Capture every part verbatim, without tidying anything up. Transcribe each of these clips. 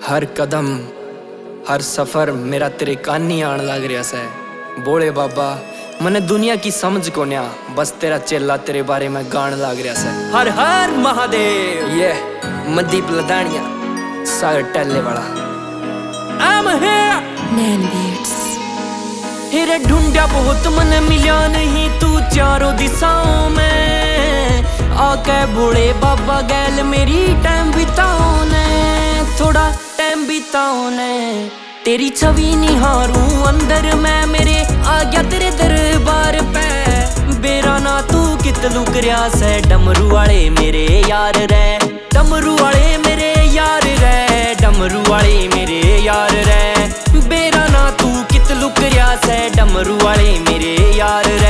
हर कदम हर सफर मेरा तेरे कानी आन लग रहा से। बोले बाबा मने दुनिया की समझ को न्या, बस तेरा चेला तेरे बारे में गान लग रहा से। हर हर महादेव। ये मदीप लदानिया सागर टैले वाला I'm here नैन बीट्स। हेरे ढूंढा बहुत मन मिला नहीं तू चारों दिशाओं में, आके भोले बाबा गैल मेरी टाइम बिताओ ने, थोड़ा टाइम बिताओ ने। तेरी छवि निहारूं अंदर मैं मेरे, आ गया तेरे दरबार पे। बेरा ना तू कित लुक रहा से, डमरू वाले मेरे यार रे, डमरू वाले मेरे यार रे, डमरू वाले मेरे यार रे। बेरा ना तू कित लुक रहा से, डमरू वाले मेरे यार रे।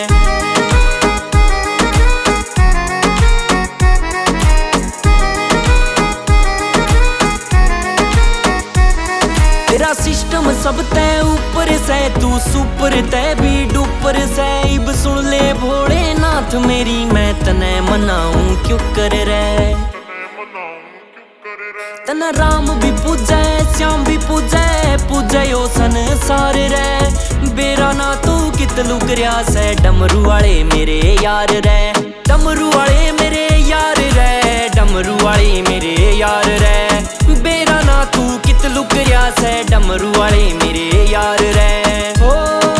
तेरा सिस्टम सब तय ऊपर से, तू सुपर तय भी डुपर से। इब सुन ले भोलेनाथ मेरी, मैं तने मनाऊं क्यों कर रे। तना राम भी पूजे श्याम भी पूजे, पूजे यो संसार रे। बेरा ना तू कित लुक रहा से, डमरू वाले मेरे यार रे, डमरू वाले मेरे यार रे, डमरू वाले मेरे यार रे। बेरा ना तू कित लुक रहा से, डमरू वाले मेरे यार रे। हो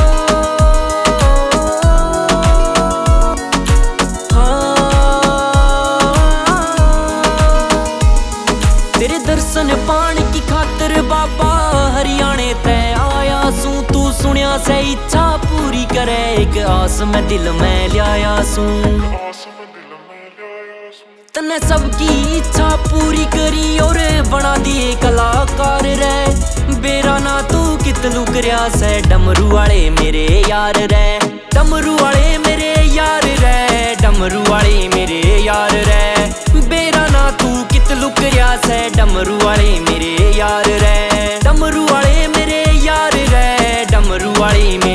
तेरे दर्शन पाने की खातिर बाबा हरियाणे ते आया सू। तू सुनिया से इच्छा पूरी करे, एक आस मैं दिल में लिया सू। तने सबकी इच्छा पूरी करी और बना दिए कलाकार रे। बेरा ना तू कित लुक रहा से, डमरू वाले मेरे यार रे, डमरू वाले मेरे यार रे, डमरू वाले मेरे यार रे। बेरा ना तू कित लुक रहा से, डमरू वाले मेरे यार रे, डमरू वाले मेरे यार रे, डमरू वाले